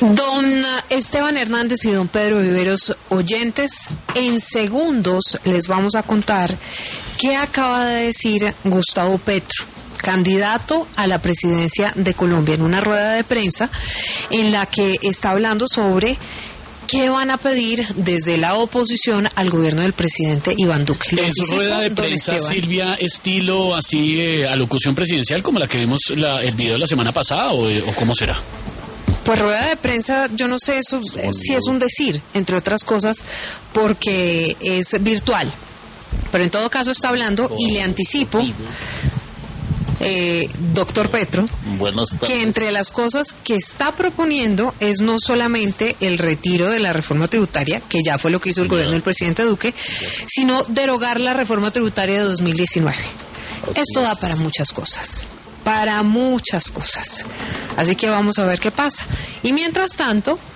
Don Esteban Hernández y don Pedro Viveros, oyentes, en segundos les vamos a contar qué acaba de decir Gustavo Petro, candidato a la presidencia de Colombia, en una rueda de prensa en la que está hablando sobre qué van a pedir desde la oposición al gobierno del presidente Iván Duque. En su rueda de prensa, Silvia, estilo así, alocución presidencial, como la que vimos el video de la semana pasada, o cómo será? Pues rueda de prensa, yo no sé eso si es un decir, entre otras cosas, porque es virtual. Pero en todo caso está hablando, y le anticipo, doctor Petro, que entre las cosas que está proponiendo es no solamente el retiro de la reforma tributaria, que ya fue lo que hizo el gobierno del presidente Duque, sino derogar la reforma tributaria de 2019. Esto da para muchas cosas. Para muchas cosas. Así que vamos a ver qué pasa. Y mientras tanto,